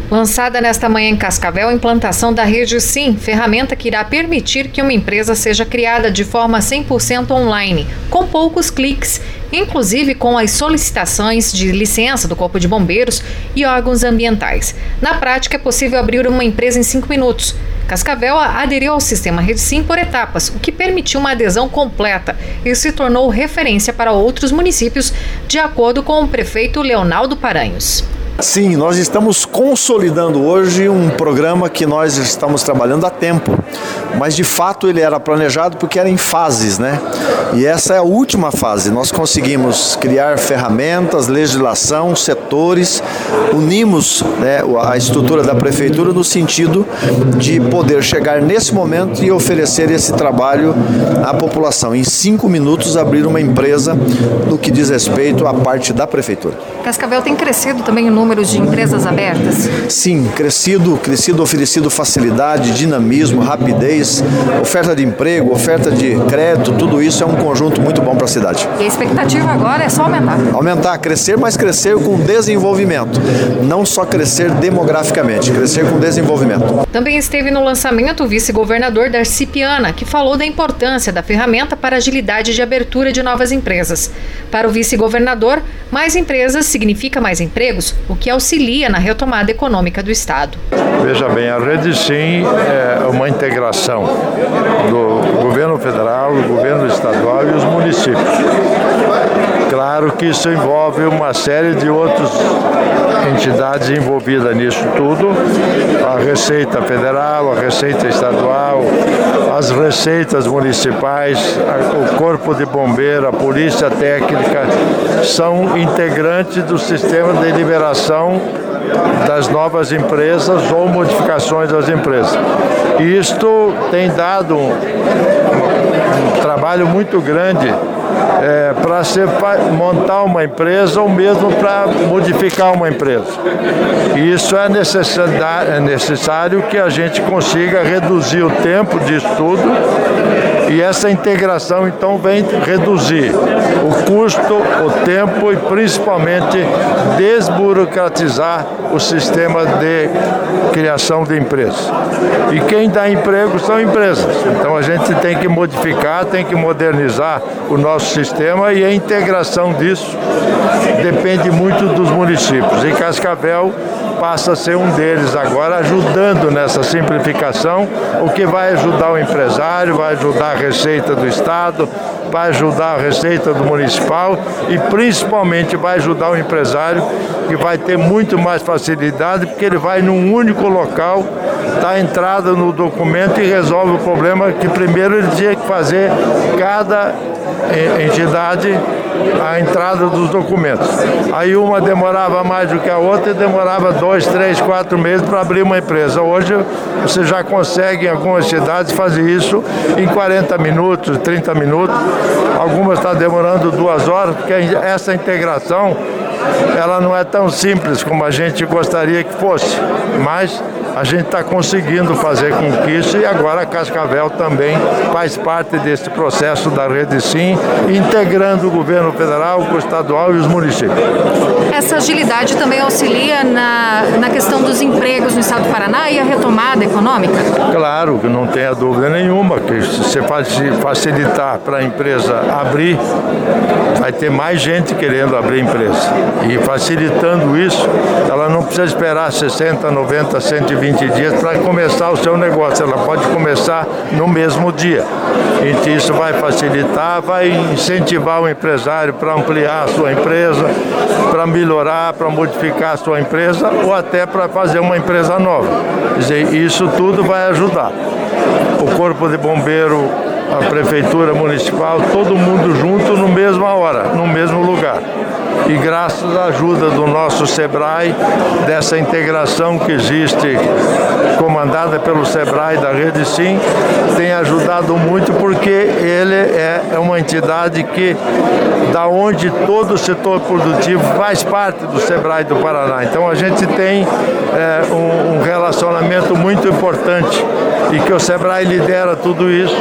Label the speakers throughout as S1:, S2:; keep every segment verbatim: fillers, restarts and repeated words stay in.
S1: Lançada nesta manhã em Cascavel a implantação da Rede Sim, ferramenta que irá permitir que uma empresa seja criada de forma cem por cento online, com poucos cliques, inclusive com as solicitações de licença do Corpo de Bombeiros e órgãos ambientais. Na prática, é possível abrir uma empresa em cinco minutos. Cascavel aderiu ao sistema Rede Sim por etapas, o que permitiu uma adesão completa e se tornou referência para outros municípios, de acordo com o prefeito Leonaldo Paranhos.
S2: Sim, nós estamos consolidando hoje um programa que nós estamos trabalhando há tempo, mas de fato ele era planejado porque era em fases, né? E essa é a última fase. Nós conseguimos criar ferramentas, legislação, setores, unimos, né, a estrutura da prefeitura no sentido de poder chegar nesse momento e oferecer esse trabalho à população. Em cinco minutos abrir uma empresa no que diz respeito à parte da prefeitura.
S1: Cascavel tem crescido também o número de empresas abertas?
S2: Sim, crescido, crescido, oferecido facilidade, dinamismo, rapidez, oferta de emprego, oferta de crédito, tudo isso é um conjunto muito bom para a cidade.
S1: E a expectativa agora é só aumentar?
S2: Aumentar, crescer, mas crescer com desenvolvimento, não só crescer demograficamente, crescer com desenvolvimento.
S1: Também esteve no lançamento o vice-governador Darcy Piana, que falou da importância da ferramenta para agilidade de abertura de novas empresas. Para o vice-governador, mais empresas significa mais empregos, o que auxilia na retomada econômica do Estado.
S3: Veja bem, a Rede Sim é uma integração do governo federal, do governo estadual e os municípios. Claro que isso envolve uma série de outras entidades envolvidas nisso tudo, a Receita Federal, a Receita Estadual, as receitas municipais, o Corpo de Bombeiro, a Polícia Técnica, são integrantes do sistema de liberação das novas empresas ou modificações das empresas. E isto tem dado um, um trabalho muito grande é, para montar uma empresa ou mesmo para modificar uma empresa. E isso é, é necessário que a gente consiga reduzir o tempo de estudo e essa integração então vem reduzir o custo, o tempo e principalmente desburocratizar o sistema de criação de empresas. E quem dá emprego são empresas. Então a gente tem que modificar, tem que modernizar o nosso sistema e a integração disso depende muito dos municípios. E Cascavel passa a ser um deles agora, ajudando nessa simplificação, o que vai ajudar o empresário, vai ajudar a Receita do Estado, vai ajudar a Receita do Municipal e principalmente vai ajudar o empresário, que vai ter muito mais facilidade, porque ele vai num único local, dá entrada no documento e resolve o problema que primeiro ele tinha que fazer cada entidade a entrada dos documentos. Aí uma demorava mais do que a outra e demorava dois, três, quatro meses para abrir uma empresa. Hoje você já consegue em algumas cidades fazer isso em quarenta minutos, trinta minutos. Algumas estão demorando duas horas, porque essa integração ela não é tão simples como a gente gostaria que fosse, mas a gente está conseguindo fazer com que isso, e agora a Cascavel também faz parte desse processo da Rede Sim, integrando o governo federal, o estadual e os municípios.
S1: Essa agilidade também auxilia na, na questão dos empregos no estado do Paraná e a retomada econômica?
S3: Claro, que não tenha dúvida nenhuma, que se você facilitar para a empresa abrir, vai ter mais gente querendo abrir empresa. E facilitando isso, ela não precisa esperar sessenta, noventa, cento e vinte dias para começar o seu negócio, ela pode começar no mesmo dia. E isso vai facilitar, vai incentivar o empresário para ampliar a sua empresa, para melhorar, para modificar a sua empresa ou até para fazer uma empresa nova. Quer dizer, isso tudo vai ajudar. O Corpo de Bombeiro, a Prefeitura Municipal, todo mundo junto no mesma hora, no mesmo lugar. E graças à ajuda do nosso SEBRAE, dessa integração que existe, comandada pelo SEBRAE da Rede Sim, tem ajudado muito porque ele é uma entidade que, da onde todo o setor produtivo faz parte do SEBRAE do Paraná. Então a gente tem é, um, um relacionamento muito importante e que o SEBRAE lidera tudo isso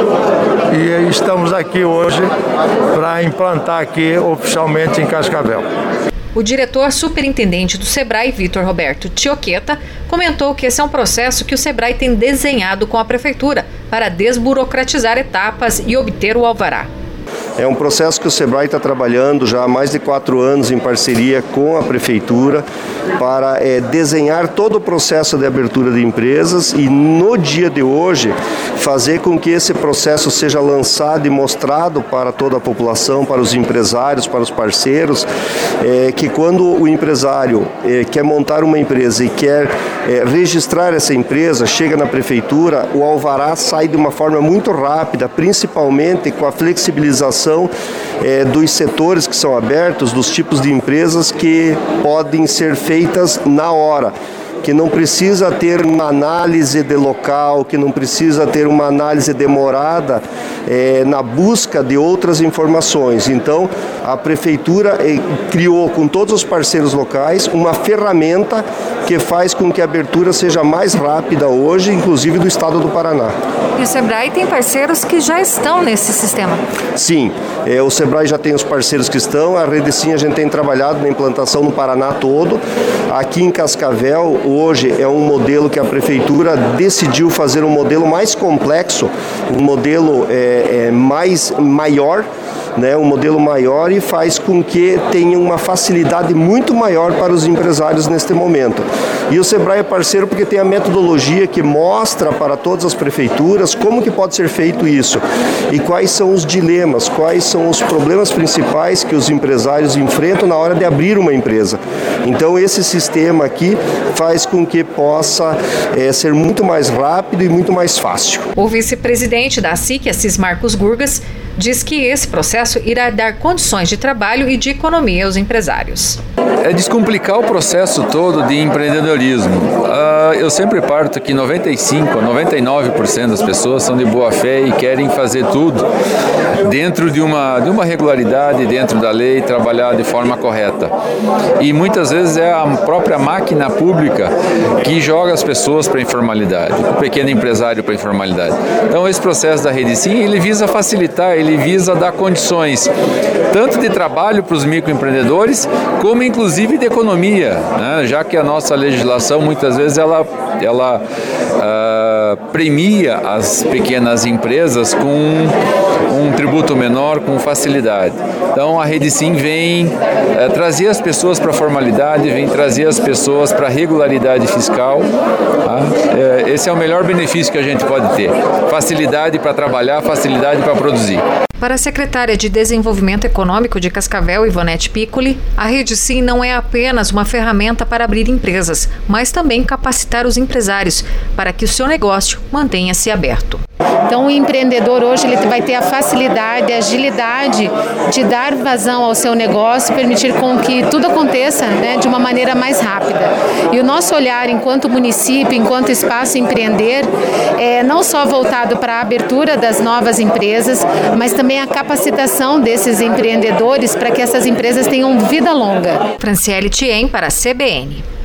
S3: e estamos aqui hoje para implantar aqui oficialmente em Cascavel.
S1: O diretor superintendente do Sebrae, Vitor Roberto Tioqueta, comentou que esse é um processo que o Sebrae tem desenhado com a Prefeitura para desburocratizar etapas e obter o alvará.
S4: É um processo que o Sebrae está trabalhando já há mais de quatro anos em parceria com a Prefeitura para é, desenhar todo o processo de abertura de empresas e no dia de hoje fazer com que esse processo seja lançado e mostrado para toda a população, para os empresários, para os parceiros, é, que quando o empresário é, quer montar uma empresa e quer é, registrar essa empresa, chega na Prefeitura, o alvará sai de uma forma muito rápida, principalmente com a flexibilização É, dos setores que são abertos, dos tipos de empresas que podem ser feitas na hora, que não precisa ter uma análise de local, que não precisa ter uma análise demorada é, na busca de outras informações. Então, a Prefeitura é, criou com todos os parceiros locais uma ferramenta que faz com que a abertura seja mais rápida hoje, inclusive do estado do Paraná.
S1: E o Sebrae tem parceiros que já estão nesse sistema?
S4: Sim, é, o Sebrae já tem os parceiros que estão, a Rede Sim a gente tem trabalhado na implantação no Paraná todo. Aqui em Cascavel, hoje é um modelo que a Prefeitura decidiu fazer um modelo mais complexo, um modelo é, é, mais maior, né, um modelo maior e faz com que tenha uma facilidade muito maior para os empresários neste momento. E o Sebrae é parceiro porque tem a metodologia que mostra para todas as prefeituras como que pode ser feito isso e quais são os dilemas, quais são os problemas principais que os empresários enfrentam na hora de abrir uma empresa. Então esse sistema aqui faz com que possa é, ser muito mais rápido e muito mais fácil.
S1: O vice-presidente da S I C, Assis Marcos Gurgas, diz que esse processo irá dar condições de trabalho e de economia aos empresários.
S5: É descomplicar o processo todo de empreendedorismo. Uh, eu sempre parto que noventa e cinco por cento a noventa e nove por cento das pessoas são de boa fé e querem fazer tudo dentro de uma, de uma regularidade, dentro da lei, trabalhar de forma correta. E muitas vezes é a própria máquina pública que joga as pessoas para a informalidade, o pequeno empresário para a informalidade. Então esse processo da Rede Sim, ele visa facilitar, ele visa dar condições tanto de trabalho para os microempreendedores, como inclusive de economia, né? Já que a nossa legislação muitas vezes ela, ela uh, premia as pequenas empresas com um tributo menor, com facilidade. Então a Rede Sim vem uh, trazer as pessoas para a formalidade, vem trazer as pessoas para a regularidade fiscal. Tá? Uh, esse é o melhor benefício que a gente pode ter. Facilidade para trabalhar, facilidade para produzir.
S1: Para a secretária de Desenvolvimento Econômico de Cascavel, Ivonete Piccoli, a Rede Sim não é apenas uma ferramenta para abrir empresas, mas também capacitar os empresários para que o seu negócio mantenha-se aberto.
S6: Então o empreendedor hoje ele vai ter a facilidade, a agilidade de dar vazão ao seu negócio, permitir com que tudo aconteça, né, de uma maneira mais rápida. E o nosso olhar enquanto município, enquanto espaço empreender, é não só voltado para a abertura das novas empresas, mas também a capacitação desses empreendedores para que essas empresas tenham vida longa.
S1: Franciele Thiem para a C B N.